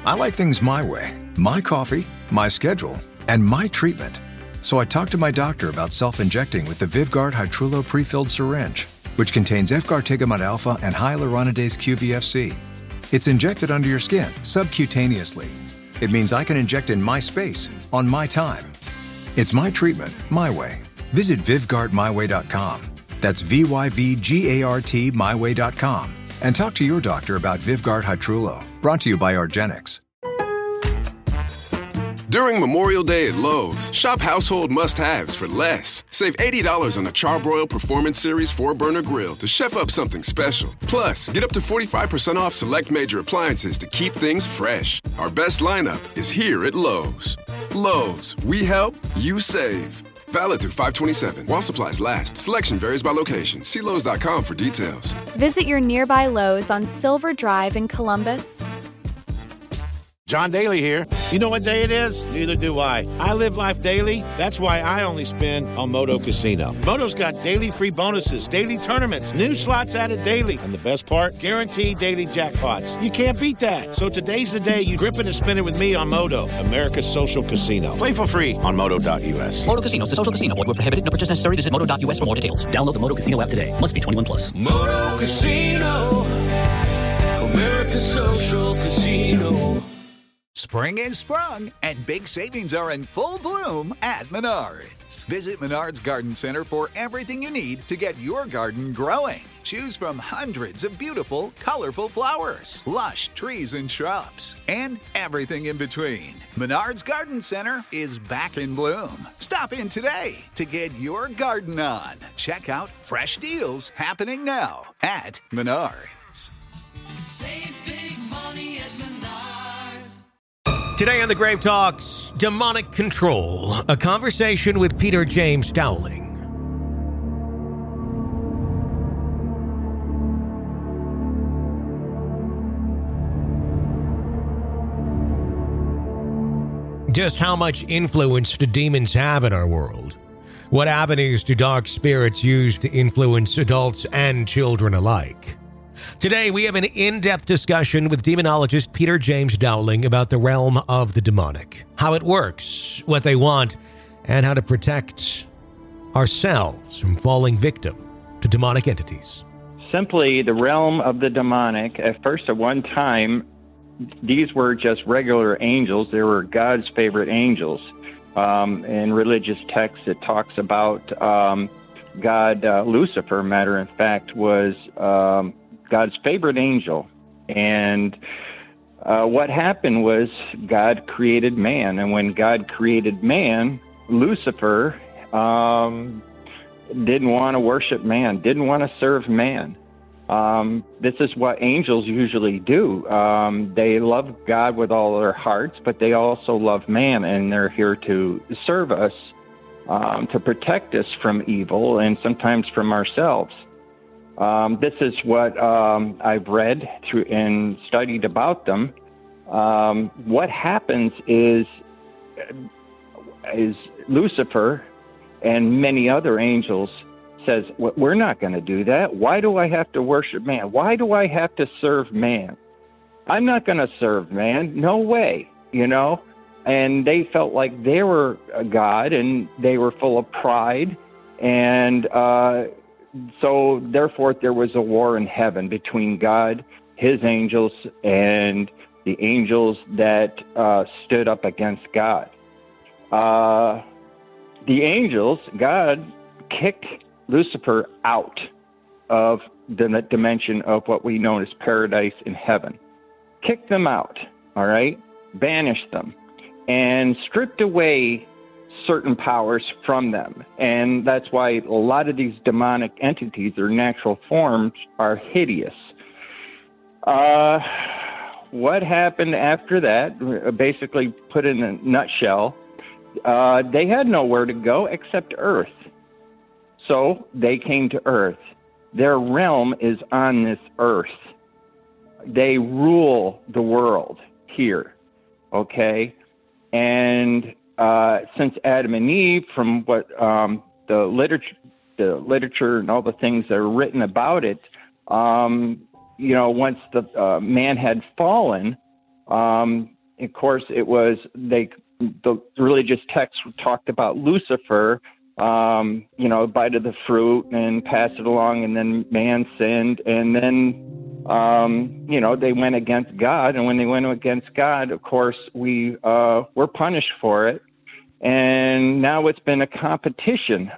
I like things my way. My coffee, my schedule, and my treatment. So I talked to my doctor about self-injecting with the Vyvgart Hytrulo pre-filled syringe, which contains efgartigimod alpha and hyaluronidase QVFC. It's injected under your skin, subcutaneously. It means I can inject in my space, on my time. It's my treatment, my way. Visit VyvgartMyWay.com. That's VYVGART MyWay.com. And talk to your doctor about Vyvgart Hytrulo. Brought to you by argenx. During Memorial Day at Lowe's, shop household must-haves for less. Save $80 on a Charbroil Performance Series 4-burner grill to chef up something special. Plus, get up to 45% off select major appliances to keep things fresh. Our best lineup is here at Lowe's. Lowe's, we help, you save. Valid through 5/27 while supplies last. Selection varies by location. See Lowes.com for details. Visit your nearby Lowe's on Silver Drive in Columbus. John Daly here. You know what day it is? Neither do I. I live life daily. That's why I only spin on Moto Casino. Moto's got daily free bonuses, daily tournaments, new slots added daily. And the best part? Guaranteed daily jackpots. You can't beat that. So today's the day you grip it and spin it with me on Moto, America's social casino. Play for free on Moto.us. Moto Casino is a social casino. Void where prohibited. No purchase necessary. Visit Moto.us for more details. Download the Moto Casino app today. Must be 21 plus. Moto Casino, America's social casino. Spring is sprung, and big savings are in full bloom at Menards. Visit Menards Garden Center for everything you need to get your garden growing. Choose from hundreds of beautiful, colorful flowers, lush trees and shrubs, and everything in between. Menards Garden Center is back in bloom. Stop in today to get your garden on. Check out fresh deals happening now at Menards. Save big money at Menards. Today on the Grave Talks, Demonic Control, a conversation with Peter James Dowling. Just how much influence do demons have in our world? What avenues do dark spirits use to influence adults and children alike? Today, we have an in-depth discussion with demonologist Peter James Dowling about the realm of the demonic, how it works, what they want, and how to protect ourselves from falling victim to demonic entities. Simply, the realm of the demonic, at first, at one time, these were just regular angels. They were God's favorite angels. In religious texts, it talks about God, Lucifer, matter of fact, was God's favorite angel. And what happened was God created man. And when God created man, Lucifer didn't want to worship man, didn't want to serve man. This is what angels usually do. They love God with all their hearts, but they also love man, and they're here to serve us, to protect us from evil and sometimes from ourselves. This is what I've read through and studied about them. What happens is Lucifer and many other angels says, we're not going to do that. Why do I have to worship man? Why do I have to serve man? I'm not going to serve man. No way, you know? And they felt like they were a God, and they were full of pride. And so therefore there was a war in heaven between God, his angels, and the angels that stood up against God. The angels, God kicked Lucifer out of the dimension of what we know as paradise in heaven. Kicked them out, all right? Banished them and stripped away certain powers from them. And that's why a lot of these demonic entities, their natural forms, are hideous. What happened after that, basically put in a nutshell, they had nowhere to go except Earth. So they came to Earth. Their realm is on this Earth. They rule the world here, okay? And since Adam and Eve, from what the literature and all the things that are written about it, you know, once the man had fallen, Of course, the religious texts talked about Lucifer, bite of the fruit and pass it along, and then man sinned, and then, they went against God, and when they went against God, of course, we were punished for it, and now it's been a competition.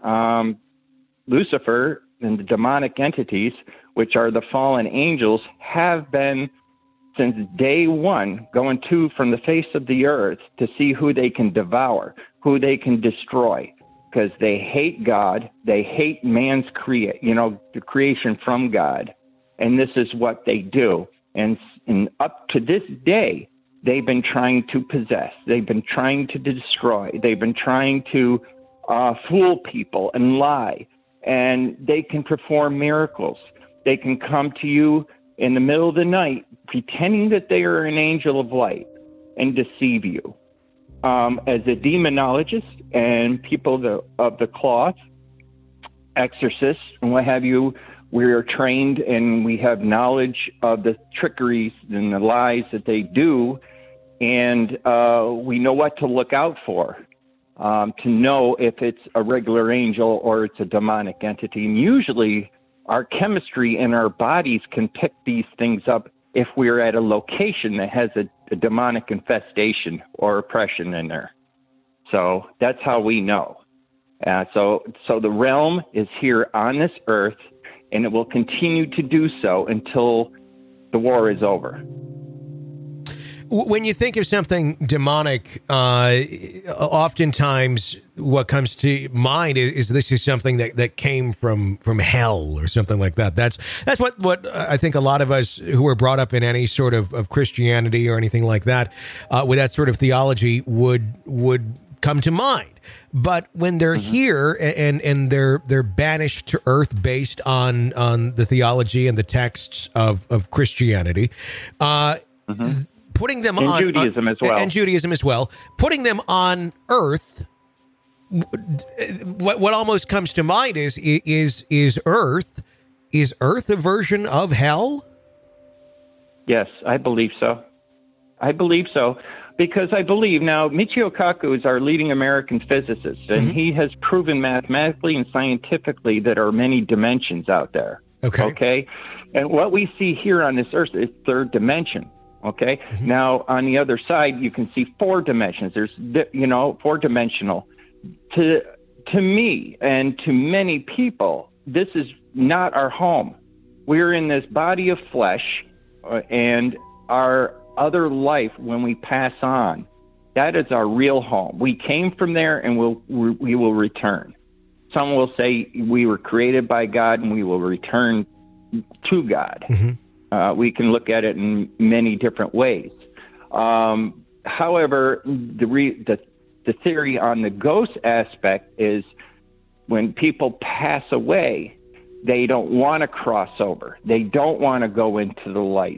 Lucifer and the demonic entities, which are the fallen angels, have been, since day one, going to from the face of the earth to see who they can devour, who they can destroy, because they hate God, they hate man's the creation from God, and this is what they do. And up to this day, they've been trying to possess, they've been trying to destroy, they've been trying to fool people and lie, and they can perform miracles. They can come to you in the middle of the night, pretending that they are an angel of light, and deceive you. As a demonologist and people of the cloth, exorcists and what have you, we are trained and we have knowledge of the trickeries and the lies that they do, and we know what to look out for, to know if it's a regular angel or it's a demonic entity. And usually our chemistry in our bodies can pick these things up if we're at a location that has a demonic infestation or oppression in there. So that's how we know. So the realm is here on this earth, and it will continue to do so until the war is over. When you think of something demonic, oftentimes what comes to mind is this is something that came from hell or something like that. That's what I think a lot of us who were brought up in any sort of Christianity or anything like that, with that sort of theology would come to mind. But when they're here and they're banished to earth based on the theology and the texts of Christianity, putting them on Judaism as well. And Judaism as well. Putting them on earth, what almost comes to mind is earth a version of hell? Yes, I believe so. Because I believe now Michio Kaku is our leading American physicist, and he has proven mathematically and scientifically that there are many dimensions out there. Okay. And what we see here on this earth is third dimension. Okay. Now on the other side, you can see four dimensions. There's, four dimensional. To me and to many people, this is not our home. We're in this body of flesh, and our other life, when we pass on, that is our real home. We came from there, and we will return. Some will say we were created by God, and we will return to God. We can look at it in many different ways. However, the theory on the ghost aspect is when people pass away, they don't want to cross over. They don't want to go into the light.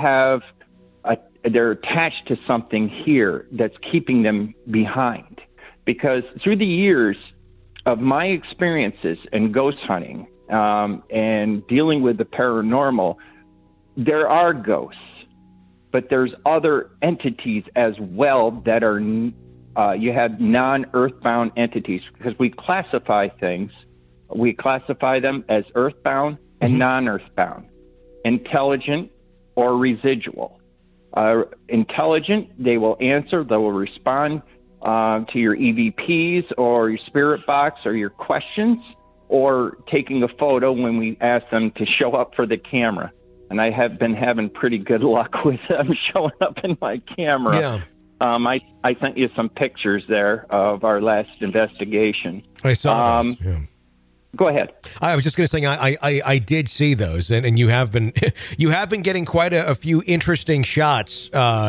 They're attached to something here that's keeping them behind. Because through the years of my experiences in ghost hunting and dealing with the paranormal, there are ghosts, but there's other entities as well that are, you have non-earthbound entities, because we classify things. We classify them as earthbound and non-earthbound, intelligent or residual. Intelligent, they will answer, they will respond to your EVPs or your spirit box or your questions, or taking a photo when we ask them to show up for the camera. And I have been having pretty good luck with them showing up in my camera. Yeah. I sent you some pictures there of our last investigation. I saw those. Yeah. Go ahead. I was just going to say I did see those, and you have been getting quite a few interesting shots,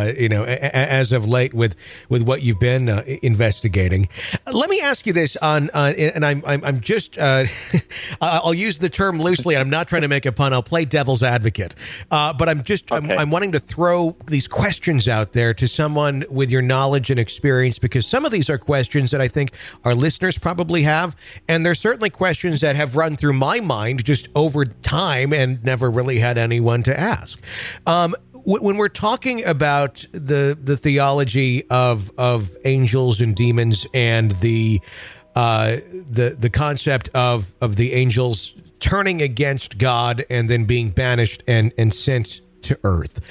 as of late with what you've been investigating. Let me ask you this and I'm just I'll use the term loosely. I'm not trying to make a pun. I'll play devil's advocate, but I'm wanting to throw these questions out there to someone with your knowledge and experience, because some of these are questions that I think our listeners probably have, and they're certainly questions that have run through my mind just over time and never really had anyone to ask. when we're talking about the theology of angels and demons and the concept of the angels turning against God and then being banished and sent to earth,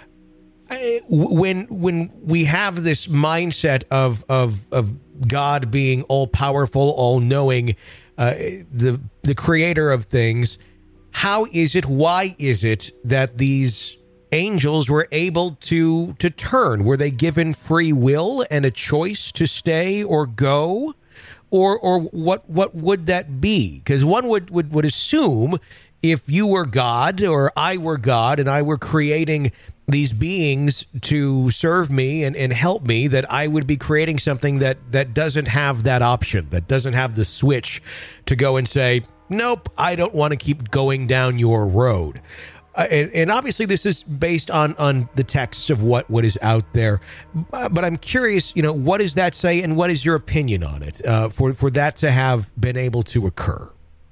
when we have this mindset of God being all powerful, all knowing, the creator of things, how is it? Why is it that these angels were able to turn? Were they given free will and a choice to stay or go? Or what would that be? Because one would assume if you were God or I were God and I were creating these beings to serve me and help me, that I would be creating something that doesn't have that option, that doesn't have the switch to go and say, nope, I don't want to keep going down your road. And obviously this is based on the texts of what is out there. But I'm curious, what does that say and what is your opinion on it for that to have been able to occur?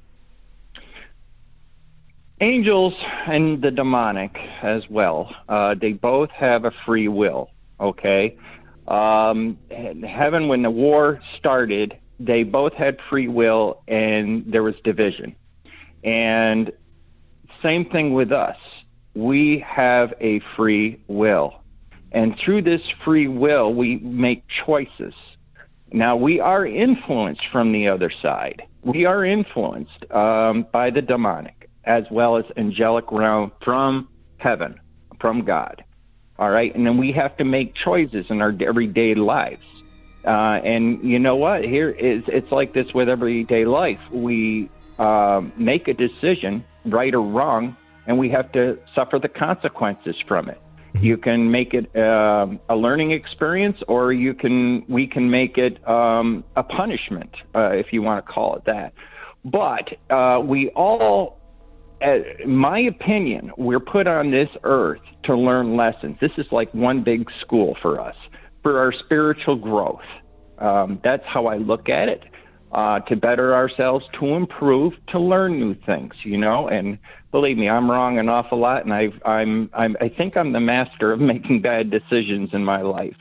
Angels and the demonic as well, they both have a free will, okay? Heaven, when the war started, they both had free will and there was division. And same thing with us. We have a free will. And through this free will, we make choices. Now, we are influenced from the other side. We are influenced by the demonic as well as angelic realm from heaven, from God. All right? And then we have to make choices in our everyday lives. And you know what? It's like this with everyday life. We make a decision, right or wrong, and we have to suffer the consequences from it. You can make it a learning experience, or we can make it a punishment, if you want to call it that. But we all, in my opinion, we're put on this earth to learn lessons. This is like one big school for us, for our spiritual growth. That's how I look at it. To better ourselves, to improve, to learn new things, and believe me, I'm wrong an awful lot, and I think I'm the master of making bad decisions in my life,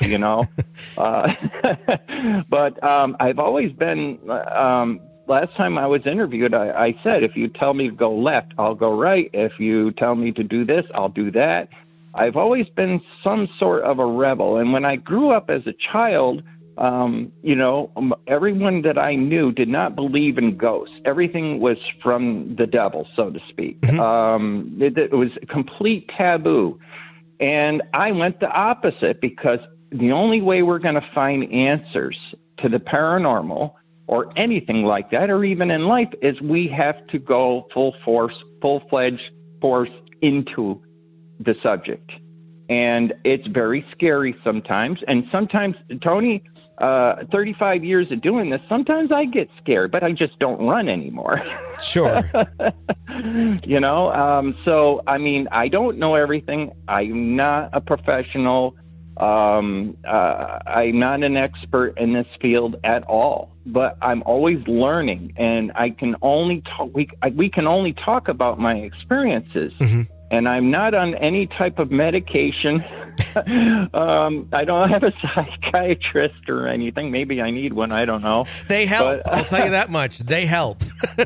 but I've always been, last time I was interviewed, I said, if you tell me to go left, I'll go right. If you tell me to do this, I'll do that. I've always been some sort of a rebel, and when I grew up as a child, everyone that I knew did not believe in ghosts. Everything was from the devil, so to speak. Mm-hmm. It was a complete taboo. And I went the opposite, because the only way we're going to find answers to the paranormal or anything like that, or even in life, is we have to go full-fledged force into the subject. And it's very scary sometimes. And sometimes, Tony, 35 years of doing this, sometimes I get scared, but I just don't run anymore. Sure. So, I don't know everything. I'm not a professional. I'm not an expert in this field at all, but I'm always learning, and I can only talk, we can only talk about my experiences. Mm-hmm. And I'm not on any type of medication. I don't have a psychiatrist or anything. Maybe I need one. I don't know. They help. I'll tell you that much. They help.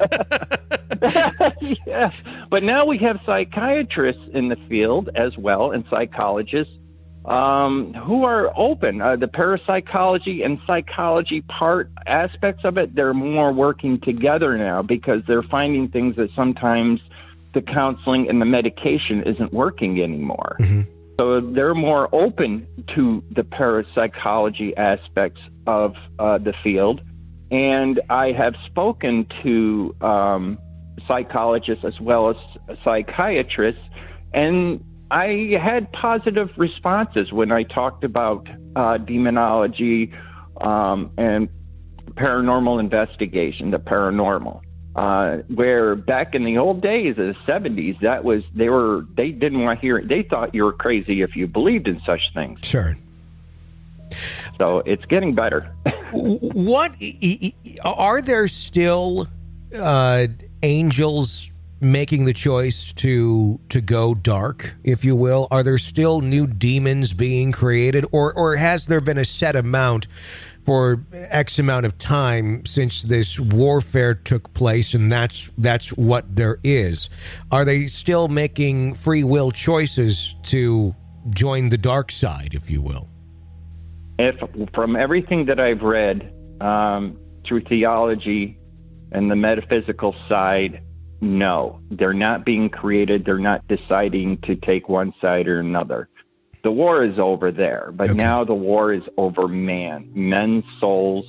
Yeah. But now we have psychiatrists in the field as well, and psychologists who are open. The parapsychology and psychology aspects of it, they're more working together now, because they're finding things that sometimes the counseling and the medication isn't working anymore. Mm-hmm. So they're more open to the parapsychology aspects of the field. And I have spoken to psychologists as well as psychiatrists, and I had positive responses when I talked about demonology and paranormal investigation, the paranormal. Where back in the old days, the 70s, they didn't want to hear it. They thought you were crazy if you believed in such things. Sure. So it's getting better. What are there still angels making the choice to go dark, if you will? Are there still new demons being created, or has there been a set amount for X amount of time since this warfare took place, and that's what there is? Are they still making free will choices to join the dark side, if you will? If from everything that I've read through theology and the metaphysical side, no, they're not being created. They're not deciding to take one side or another. The war is over there, but now the war is over men's souls,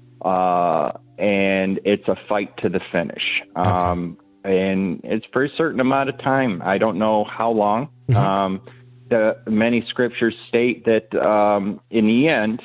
and it's a fight to the finish. And it's for a certain amount of time. I don't know how long. The many scriptures state that in the end,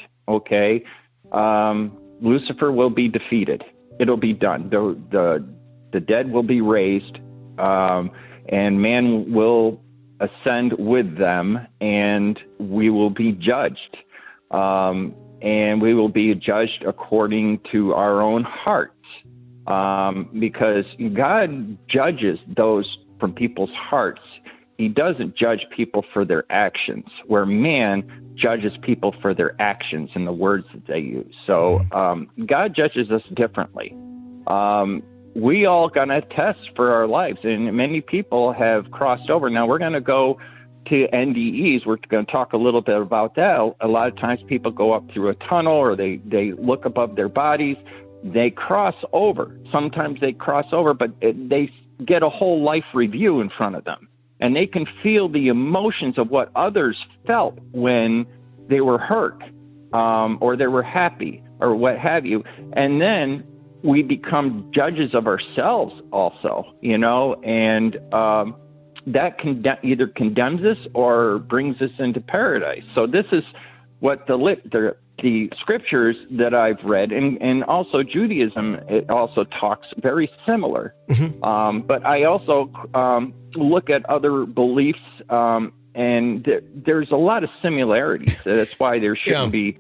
Lucifer will be defeated. It'll be done. The dead will be raised, and man will ascend with them, and we will be judged. And we will be judged according to our own hearts, because God judges those from people's hearts. He doesn't judge people for their actions, where man judges people for their actions and the words that they use. So God judges us differently. We all going to test for our lives, and many people have crossed over. Now we're going to go to NDEs. We're going to talk a little bit about that. A lot of times people go up through a tunnel, or they look above their bodies. They cross over. Sometimes they cross over, but they get a whole life review in front of them, and they can feel the emotions of what others felt when they were hurt, or they were happy, or what have you. And then we become judges of ourselves also, and that either condemns us or brings us into paradise. So this is what the scriptures that I've read, and also Judaism, it also talks very similar. But I also look at other beliefs, and there's a lot of similarities. That's why there shouldn't be,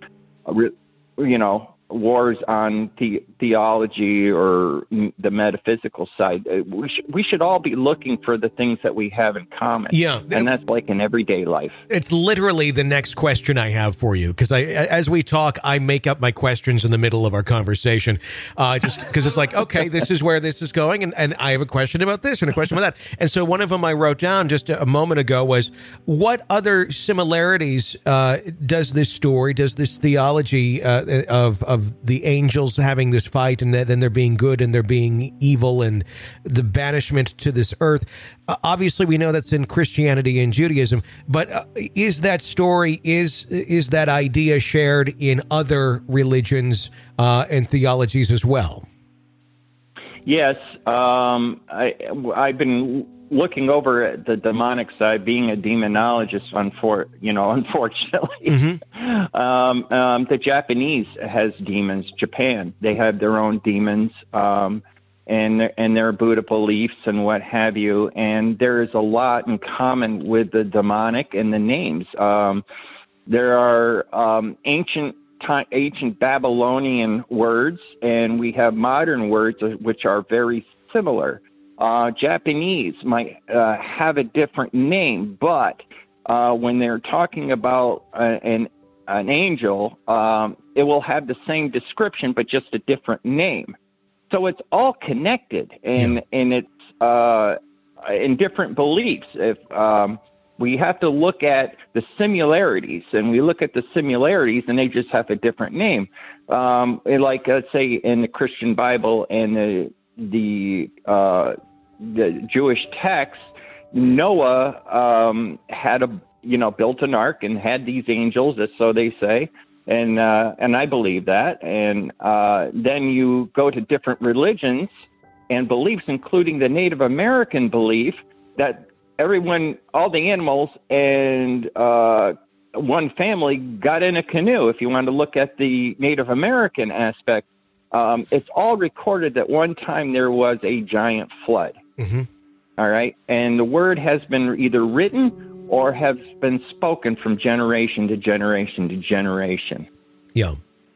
wars on theology or the metaphysical side. We should all be looking for the things that we have in common. Yeah. And that's like in everyday life. It's literally the next question I have for you, because as we talk, I make up my questions in the middle of our conversation, just because it's like, okay, this is where this is going, and I have a question about this and a question about that. And so one of them I wrote down just a moment ago was, what other similarities does this theology of the angels having this fight, and then they're being good and they're being evil, and the banishment to this earth? Obviously, we know that's in Christianity and Judaism, but is that story, is that idea shared in other religions and theologies as well? Yes, I've been looking over at the demonic side, being a demonologist, unfortunately. The Japanese has demons. Japan, they have their own demons, and their Buddha beliefs and what have you. And there is a lot in common with the demonic and the names. There are ancient Babylonian words, and we have modern words which are very similar. Japanese might have a different name, but when they're talking about an angel, it will have the same description, but just a different name. So it's all connected, and it's in different beliefs. If we have to look at the similarities, and we look at the similarities, and they just have a different name. Like let's say in the Christian Bible and the Jewish text, Noah had built an ark and had these angels, so they say, and I believe that. And then you go to different religions and beliefs, including the Native American belief that all the animals and one family got in a canoe. If you want to look at the Native American aspect, it's all recorded that one time there was a giant flood. All right. And the word has been either written or has been spoken from generation to generation to generation. Yeah.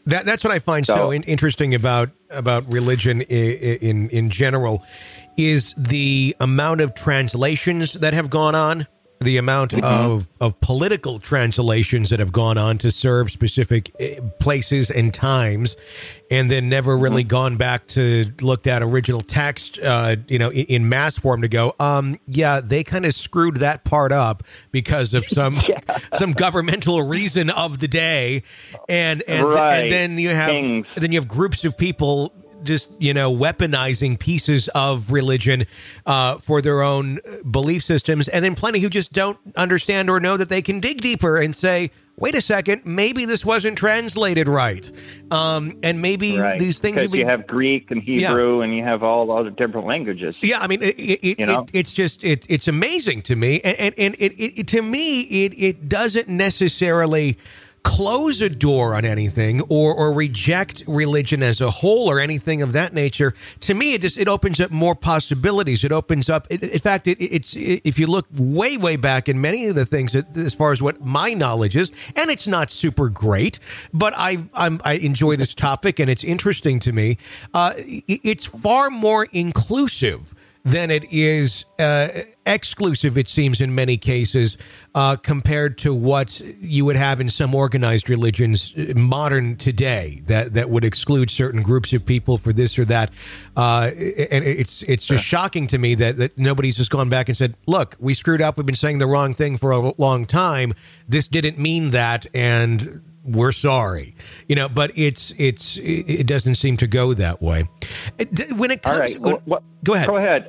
That's what I find so interesting about religion in general, is the amount of translations that have gone on, the amount of political translations that have gone on to serve specific places and times, and then never really gone back to look at original text, in mass form to go, they kind of screwed that part up because of some governmental reason of the day, and then you have groups of people just, weaponizing pieces of religion for their own belief systems, and then plenty who just don't understand or know that they can dig deeper and say, wait a second, maybe this wasn't translated right. And maybe these things... Because you have Greek and Hebrew and you have all other different languages. Yeah, I mean, it's amazing to me. And to me, it doesn't necessarily close a door on anything or reject religion as a whole or anything of that nature. To me, it opens up more possibilities. It opens up. In fact, it's if you look way back in many of the things as far as what my knowledge is, and it's not super great, but I enjoy this topic and it's interesting to me. It's far more inclusive than it is exclusive, it seems, in many cases, compared to what you would have in some organized religions modern today that would exclude certain groups of people for this or that. And it's just shocking to me that nobody's just gone back and said, look, we screwed up. We've been saying the wrong thing for a long time. This didn't mean that, and we're sorry, but it doesn't seem to go that way. When it comes, go ahead. Go ahead.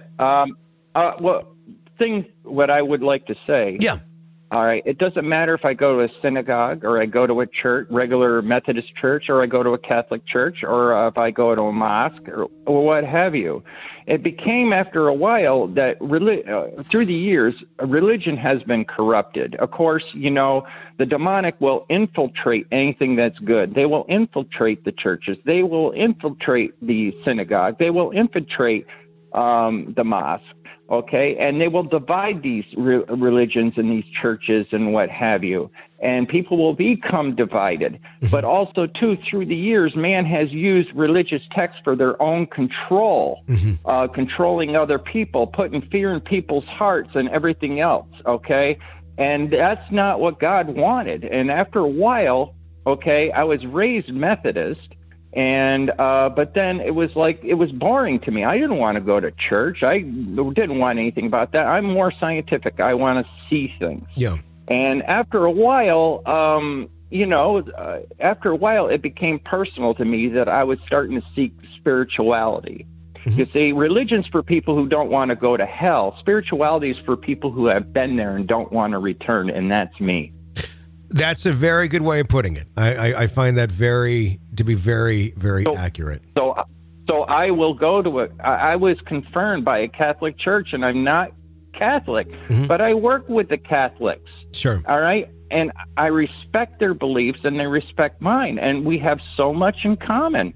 What I would like to say. Yeah. All right. It doesn't matter if I go to a synagogue or I go to a church, regular Methodist church, or I go to a Catholic church, or if I go to a mosque or what have you. It became, after a while, that through the years, religion has been corrupted. Of course, the demonic will infiltrate anything that's good. They will infiltrate the churches. They will infiltrate the synagogue. They will infiltrate the mosque. Okay, and they will divide these religions and these churches and what have you, and people will become divided. But also, too, through the years, man has used religious texts for their own control, controlling other people, putting fear in people's hearts and everything else, okay? And that's not what God wanted. And after a while, okay, I was raised Methodist, and but then it was boring to me. I didn't want to go to church. I didn't want anything about that. I'm more scientific. I want to see things. Yeah. And after a while, it became personal to me that I was starting to seek spirituality. You see, religion's for people who don't want to go to hell. Spirituality is for people who have been there and don't want to return, and that's me. That's a very good way of putting it. I find that to be very, very accurate. So I will go to I was confirmed by a Catholic church, and I'm not Catholic, but I work with the Catholics. Sure. All right. And I respect their beliefs and they respect mine. And we have so much in common.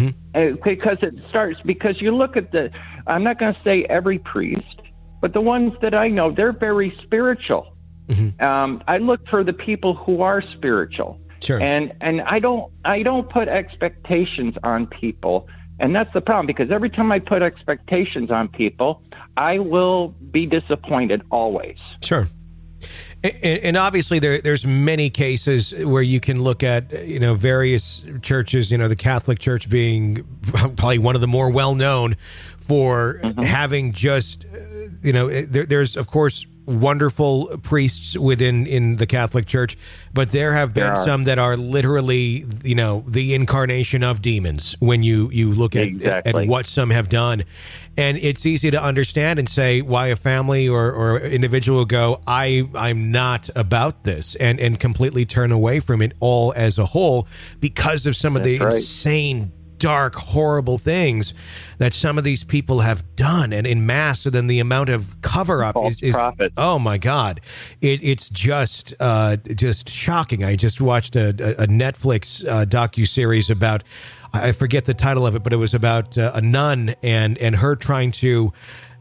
Because you look at I'm not going to say every priest, but the ones that I know, they're very spiritual. I look for the people who are spiritual. Sure. And I don't put expectations on people. And that's the problem, because every time I put expectations on people, I will be disappointed always. Sure. And obviously there's many cases where you can look at, various churches, the Catholic Church being probably one of the more well-known for having just, there's, of course, wonderful priests in the Catholic Church, but there have been some that are literally, the incarnation of demons when you look at what some have done. And it's easy to understand and say why a family or individual will go, I'm not about this, and completely turn away from it all as a whole because of some of the insane, dark, horrible things that some of these people have done, and in mass. And then the amount of cover up is oh my God, it's just shocking. I just watched a Netflix docuseries about, I forget the title of it, but it was about a nun and her trying to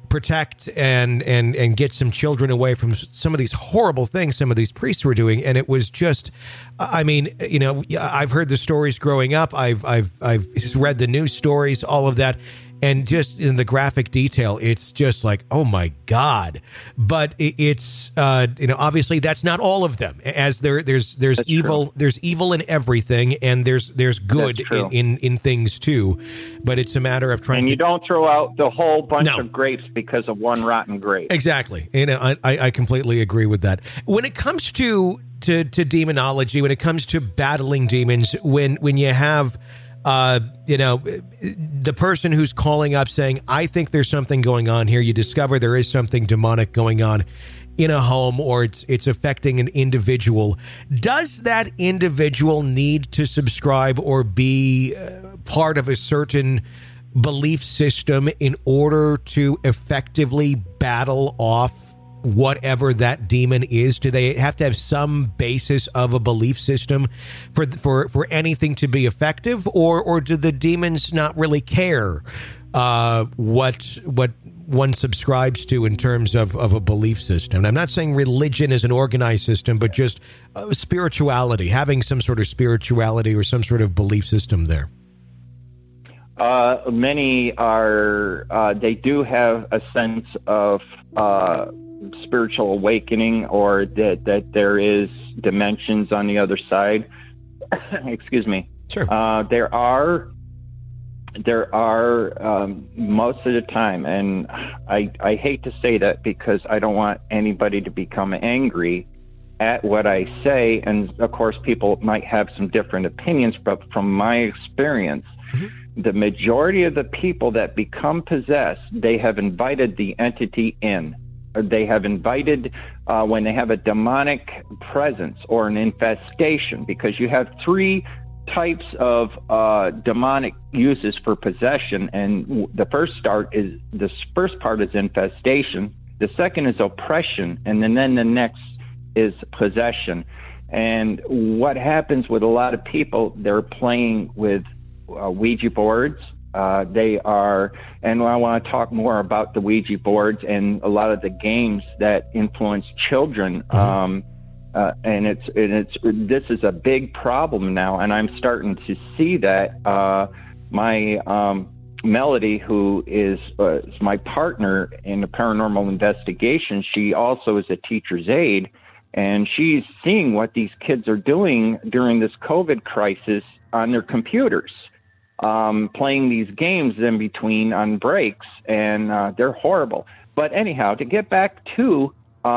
protect and get some children away from some of these horrible things some of these priests were doing. And it was just, I mean, you know, I've heard the stories growing up. I've read the news stories, all of that. And just in the graphic detail, it's just like, oh my God. But it's, you know, obviously that's not all of them, as there's that's evil, true. There's evil in everything, and there's good in things too. But it's a matter of trying. And you don't throw out the whole bunch of grapes because of one rotten grape. Exactly. And I completely agree with that. When it comes to demonology, when it comes to battling demons, when you have, you know, the person who's calling up saying, I think there's something going on here. You discover there is something demonic going on in a home, or it's affecting an individual. Does that individual need to subscribe or be part of a certain belief system in order to effectively battle off whatever that demon is? Do they have to have some basis of a belief system for anything to be effective, or do the demons not really care what one subscribes to in terms of a belief system? And I'm not saying religion is an organized system, but just spirituality, having some sort of spirituality or some sort of belief system there. Many are, they do have a sense of spiritual awakening, or that there is dimensions on the other side. Excuse me. Sure. There are most of the time, and I hate to say that because I don't want anybody to become angry at what I say, and of course people might have some different opinions, but from my experience, the majority of the people that become possessed, they have invited the entity in. They have invited, when they have a demonic presence or an infestation, because you have three types of demonic uses for possession, and the first part is infestation, the second is oppression, and then the next is possession. And what happens with a lot of people, they're playing with Ouija boards. They are, and I want to talk more about the Ouija boards and a lot of the games that influence children. And this is a big problem now, and I'm starting to see that. My Melody, who is my partner in the paranormal investigation, she also is a teacher's aide, and she's seeing what these kids are doing during this COVID crisis on their computers. Playing these games in between on breaks, and they're horrible. But anyhow, to get back to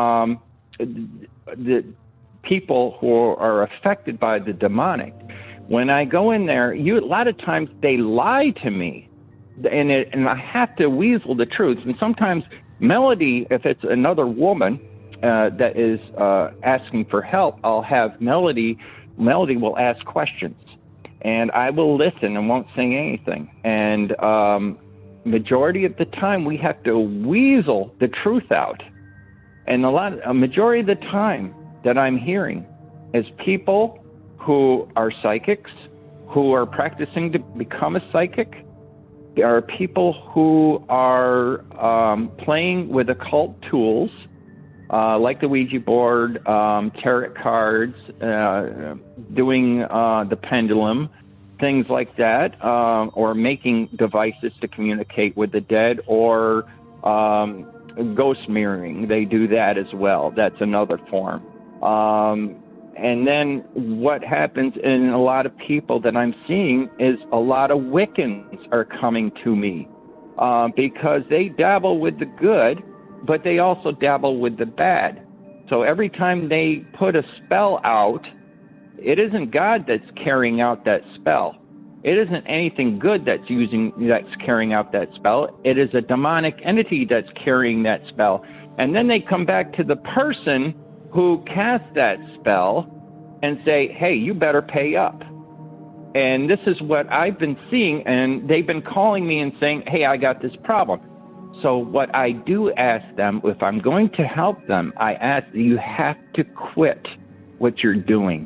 the people who are affected by the demonic, when I go in there, a lot of times they lie to me, and I have to weasel the truth. And sometimes Melody, if it's another woman that is asking for help, I'll have Melody will ask questions. And I will listen and won't say anything. And majority of the time, we have to weasel the truth out. And a majority of the time that I'm hearing is people who are psychics, who are practicing to become a psychic. There are people who are playing with occult tools, like the Ouija board, tarot cards, doing the pendulum, things like that, or making devices to communicate with the dead, or ghost mirroring. They do that as well. That's another form. And then what happens in a lot of people that I'm seeing is a lot of Wiccans are coming to me because they dabble with the good, but they also dabble with the bad. So every time they put a spell out, it isn't God that's carrying out that spell. It isn't anything good that's carrying out that spell. It is a demonic entity that's carrying that spell. And then they come back to the person who cast that spell and say, hey, you better pay up. And this is what I've been seeing, and they've been calling me and saying, hey, I got this problem. So what I do ask them, if I'm going to help them, I ask, you have to quit what you're doing,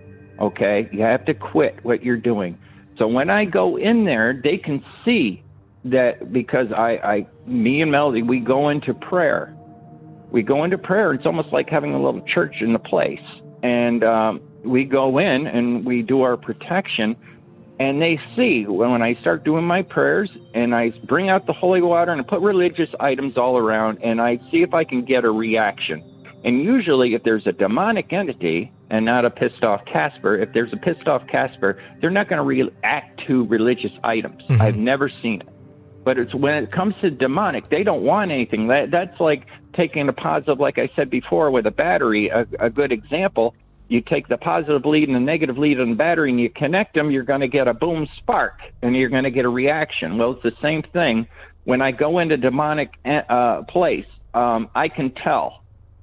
okay? You have to quit what you're doing. So when I go in there, they can see that because me and Melody, we go into prayer. We go into prayer. It's almost like having a little church in the place. And we go in and we do our protection. And they see when I start doing my prayers and I bring out the holy water and I put religious items all around and I see if I can get a reaction. And usually if there's a demonic entity and not a pissed off Casper, if there's a pissed off Casper, they're not going to react to religious items. Mm-hmm. I've never seen it. But it's when it comes to demonic, they don't want anything. That's like taking a positive, like I said before, with a battery, a good example. You take the positive lead and the negative lead on the battery and you connect them, you're going to get a boom spark and you're going to get a reaction. Well, it's the same thing. When I go into demonic place, I can tell.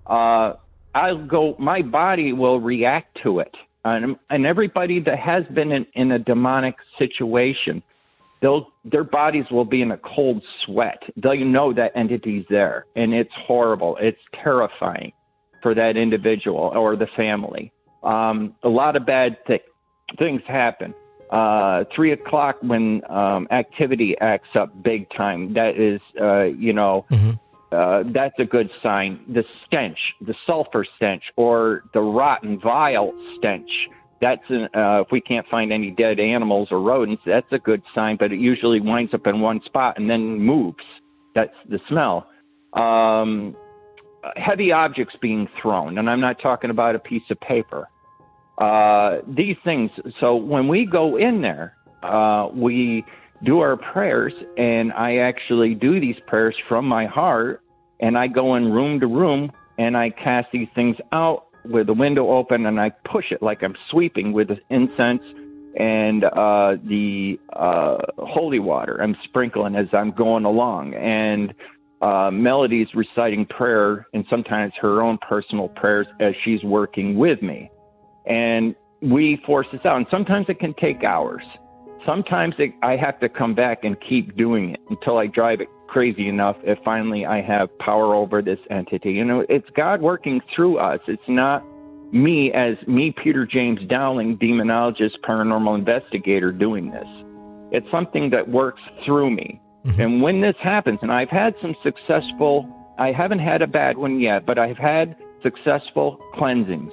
My body will react to it. And everybody that has been in a demonic situation, their bodies will be in a cold sweat. They'll know that entity's there, and it's horrible. It's terrifying for that individual or the family. A lot of bad things happen. 3 o'clock when activity acts up big time, that is, that's a good sign. The stench, the sulfur stench, or the rotten, vile stench, that's if we can't find any dead animals or rodents, that's a good sign, but it usually winds up in one spot and then moves. That's the smell. Heavy objects being thrown, and I'm not talking about a piece of paper. These things, so when we go in there, we do our prayers, and I actually do these prayers from my heart, and I go in room to room, and I cast these things out with the window open, and I push it like I'm sweeping with incense and the holy water. I'm sprinkling as I'm going along, and Melody's reciting prayer, and sometimes her own personal prayers as she's working with me. And we force this out, and sometimes it can take hours. Sometimes I have to come back and keep doing it until I drive it crazy enough if finally I have power over this entity. It's God working through us. It's not me, Peter James Dowling, demonologist, paranormal investigator, doing this. It's something that works through me. Mm-hmm. And when this happens, and I've had some I haven't had a bad one yet, but I've had successful cleansings.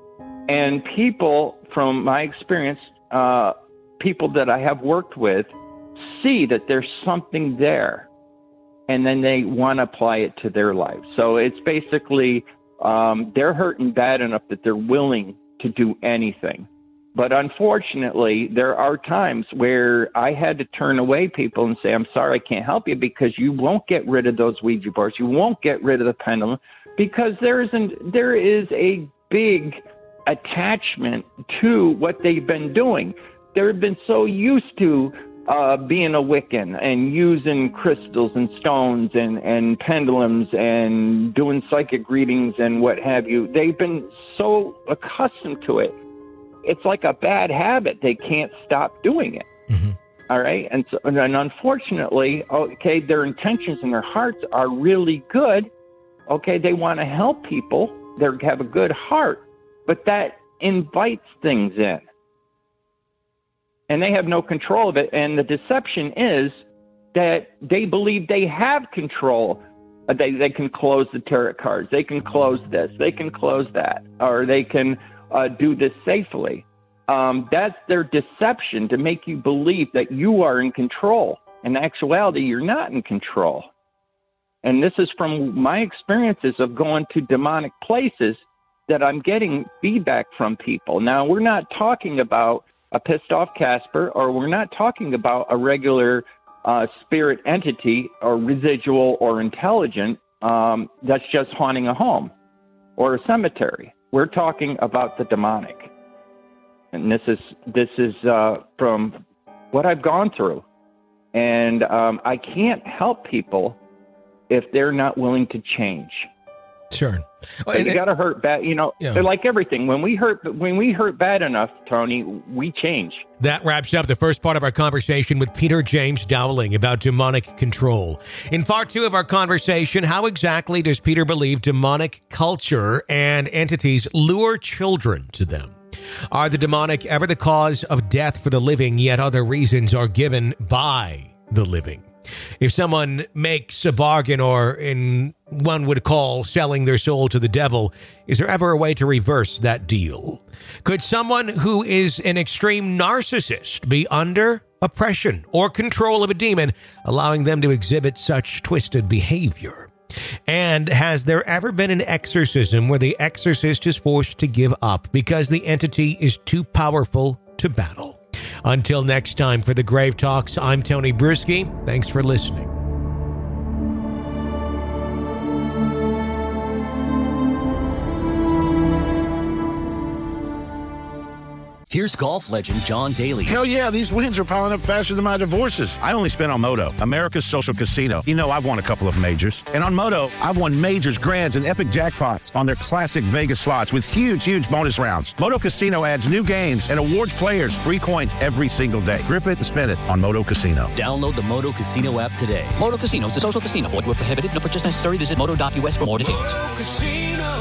And people, from my experience, people that I have worked with, see that there's something there, and then they want to apply it to their life. So it's basically they're hurting bad enough that they're willing to do anything. But unfortunately, there are times where I had to turn away people and say, I'm sorry, I can't help you because you won't get rid of those Ouija boards. You won't get rid of the pendulum because there is a big attachment to what they've been doing. They've been so used to being a Wiccan and using crystals and stones and pendulums and doing psychic readings and what have you. They've been so accustomed to it. It's like a bad habit. They can't stop doing it. Mm-hmm. All right. And unfortunately, okay, their intentions and their hearts are really good. Okay. They want to help people. They have a good heart, but that invites things in. And they have no control of it. And the deception is that they believe they have control. They can close the tarot cards. They can close this. They can close that. Or they can do this safely. That's their deception, to make you believe that you are in control. In actuality, you're not in control. And this is from my experiences of going to demonic places that I'm getting feedback from people. Now, we're not talking about a pissed off Casper, or we're not talking about a regular spirit entity or residual or intelligent that's just haunting a home or a cemetery. We're talking about the demonic. And this is from what I've gone through. And I can't help people if they're not willing to change. Sure. Well, you got to hurt bad, like everything. When we hurt bad enough, Tony, we change. That wraps up the first part of our conversation with Peter James Dowling about demonic control. In part 2 of our conversation, how exactly does Peter believe demonic culture and entities lure children to them? Are the demonic ever the cause of death for the living, yet other reasons are given by the living? If someone makes a bargain or in one would call selling their soul to the devil, is there ever a way to reverse that deal? Could someone who is an extreme narcissist be under oppression or control of a demon, allowing them to exhibit such twisted behavior? And has there ever been an exorcism where the exorcist is forced to give up because the entity is too powerful to battle? Until next time, for the Grave Talks, I'm Tony Bruschi. Thanks for listening. Here's golf legend John Daly. Hell yeah, these wins are piling up faster than my divorces. I only spent on Moto, America's social casino. You know, I've won a couple of majors. And on Moto, I've won majors, grands, and epic jackpots on their classic Vegas slots with huge bonus rounds. Moto Casino adds new games and awards players free coins every single day. Grip it and spin it on Moto Casino. Download the Moto Casino app today. Moto Casino is a social casino. Void where prohibited. No purchase necessary. Visit moto.us for more details. Moto Casino,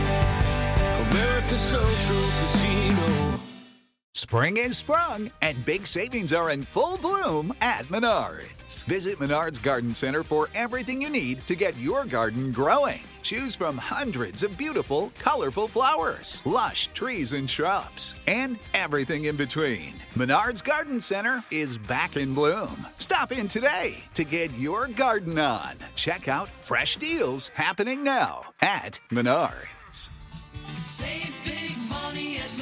America's social casino. Spring is sprung, and big savings are in full bloom at Menards. Visit Menards Garden Center for everything you need to get your garden growing. Choose from hundreds of beautiful, colorful flowers, lush trees and shrubs, and everything in between. Menards Garden Center is back in bloom. Stop in today to get your garden on. Check out fresh deals happening now at Menards. Save big money at Menards.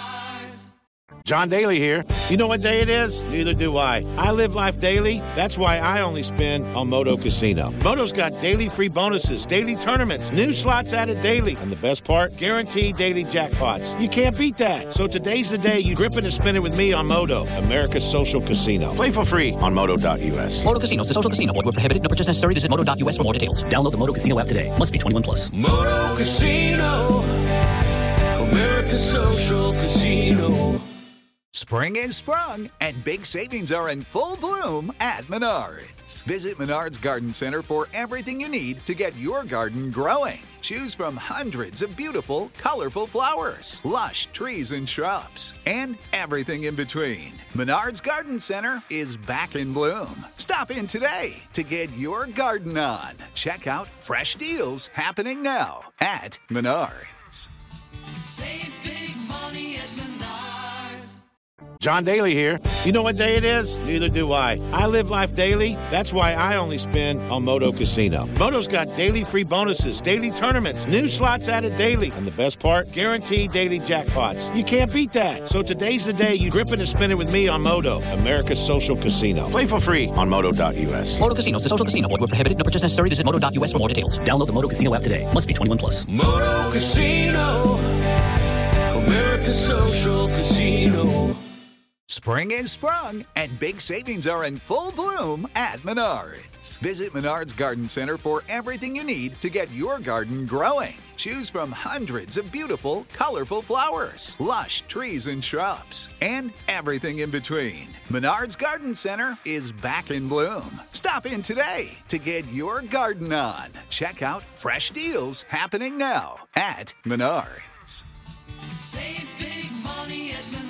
John Daly here. You know what day it is? Neither do I. I live life daily. That's why I only spin on Moto Casino. Moto's got daily free bonuses, daily tournaments, new slots added daily, and the best part, guaranteed daily jackpots. You can't beat that. So today's the day you grip it and spin it with me on Moto, America's social casino. Play for free on Moto.us. Moto Casino is a social casino. Void where prohibited. No purchase necessary. Visit moto.us for more details. Download the Moto Casino app today. Must be 21 plus. Moto Casino, America's social casino. Spring is sprung, and big savings are in full bloom at Menards. Visit Menards Garden Center for everything you need to get your garden growing. Choose from hundreds of beautiful, colorful flowers, lush trees and shrubs, and everything in between. Menards Garden Center is back in bloom. Stop in today to get your garden on. Check out fresh deals happening now at Menards. Save big money at Menards. John Daly here. You know what day it is? Neither do I. I live life daily. That's why I only spin on Moto Casino. Moto's got daily free bonuses, daily tournaments, new slots added daily, and the best part, guaranteed daily jackpots. You can't beat that. So today's the day you grip it and spin it with me on Moto, America's social casino. Play for free on Moto.us. Moto Casino is a social casino. Void where prohibited. No purchase necessary. Visit moto.us for more details. Download the Moto Casino app today. Must be 21 plus. Moto Casino, America's social casino. Spring is sprung, and big savings are in full bloom at Menards. Visit Menards Garden Center for everything you need to get your garden growing. Choose from hundreds of beautiful, colorful flowers, lush trees and shrubs, and everything in between. Menards Garden Center is back in bloom. Stop in today to get your garden on. Check out fresh deals happening now at Menards. Save big money at Menards.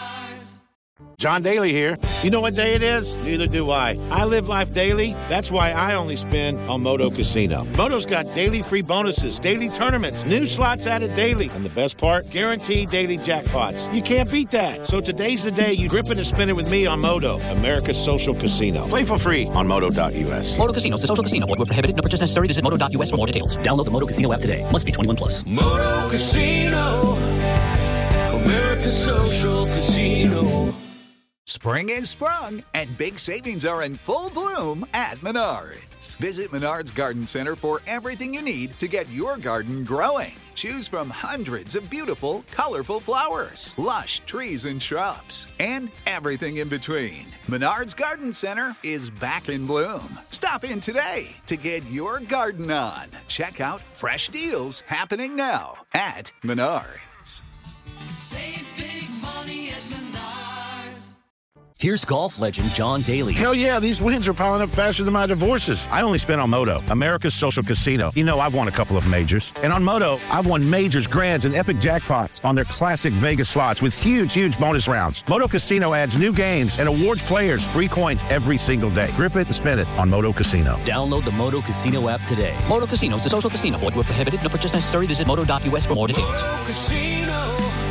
John Daly here. You know what day it is? Neither do I. I live life daily. That's why I only spin on Moto Casino. Moto's got daily free bonuses, daily tournaments, new slots added daily, and the best part, guaranteed daily jackpots. You can't beat that. So today's the day you grip it and spin it with me on Moto, America's social casino. Play for free on Moto.us. Moto Casino is a social casino. Void where prohibited. No purchase necessary. Visit moto.us for more details. Download the Moto Casino app today. Must be 21 plus. Moto Casino, America's social casino. Spring is sprung, and big savings are in full bloom at Menards. Visit Menards Garden Center for everything you need to get your garden growing. Choose from hundreds of beautiful, colorful flowers, lush trees and shrubs, and everything in between. Menards Garden Center is back in bloom. Stop in today to get your garden on. Check out fresh deals happening now at Menards. Save big money at Menards. Here's golf legend John Daly. Hell yeah, these wins are piling up faster than my divorces. I only spent on Moto, America's social casino. You know, I've won a couple of majors. And on Moto, I've won majors, grands, and epic jackpots on their classic Vegas slots with huge bonus rounds. Moto Casino adds new games and awards players free coins every single day. Grip it and spin it on Moto Casino. Download the Moto Casino app today. Moto Casino is a social casino. Void where prohibited. No purchase necessary. Visit moto.us for more details. Moto Casino,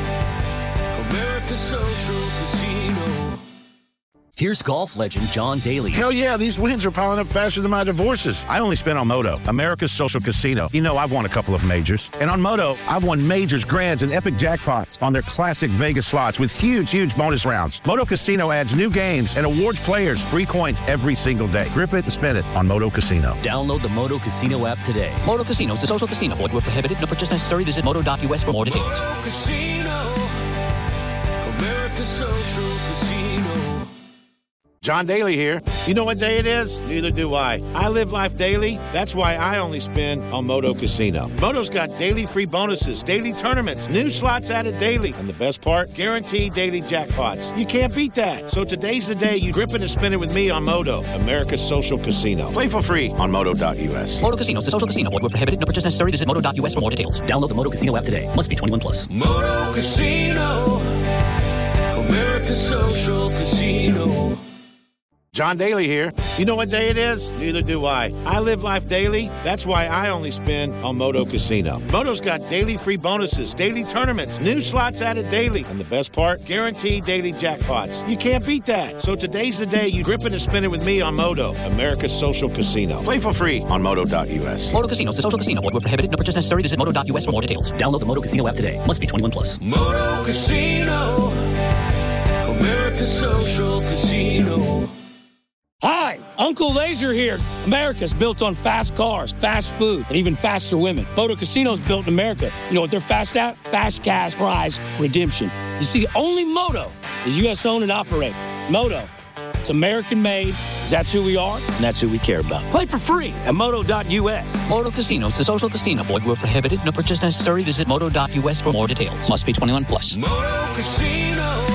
America's social casino. Here's golf legend John Daly. Hell yeah, these wins are piling up faster than my divorces. I only spent on Moto, America's social casino. You know, I've won a couple of majors. And on Moto, I've won majors, grands, and epic jackpots on their classic Vegas slots with huge bonus rounds. Moto Casino adds new games and awards players free coins every single day. Grip it and spin it on Moto Casino. Download the Moto Casino app today. Moto Casino is a social casino. Void where prohibited. No purchase necessary. Visit moto.us for more details. Moto Casino, America's social casino. John Daly here. You know what day it is? Neither do I. I live life daily. That's why I only spin on Moto Casino. Moto's got daily free bonuses, daily tournaments, new slots added daily. And the best part? Guaranteed daily jackpots. You can't beat that. So today's the day you grip it and spin it with me on Moto, America's social casino. Play for free on moto.us. Moto Casino is a social casino. Void where prohibited. No purchase necessary. Visit moto.us for more details. Download the Moto Casino app today. Must be 21 plus. Moto Casino, America's social casino. John Daly here. You know what day it is? Neither do I. I live life daily. That's why I only spin on Moto Casino. Moto's got daily free bonuses, daily tournaments, new slots added daily. And the best part? Guaranteed daily jackpots. You can't beat that. So today's the day you grip it and spin it with me on Moto, America's social casino. Play for free on moto.us. Moto Casino is a social casino. Void where prohibited. No purchase necessary. Visit moto.us for more details. Download the Moto Casino app today. Must be 21 plus. Moto Casino, America's social casino. Hi, Uncle Laser here. America's built on fast cars, fast food, and even faster women. Moto Casino's built in America. You know what they're fast at? Fast cash prize redemption. You see, only Moto is U.S. owned and operated. Moto, it's American made, because that's who we are, and that's who we care about. Play for free at moto.us. Moto Casino is a social casino. Void where prohibited. No purchase necessary. Visit moto.us for more details. Must be 21 plus. Moto Casino,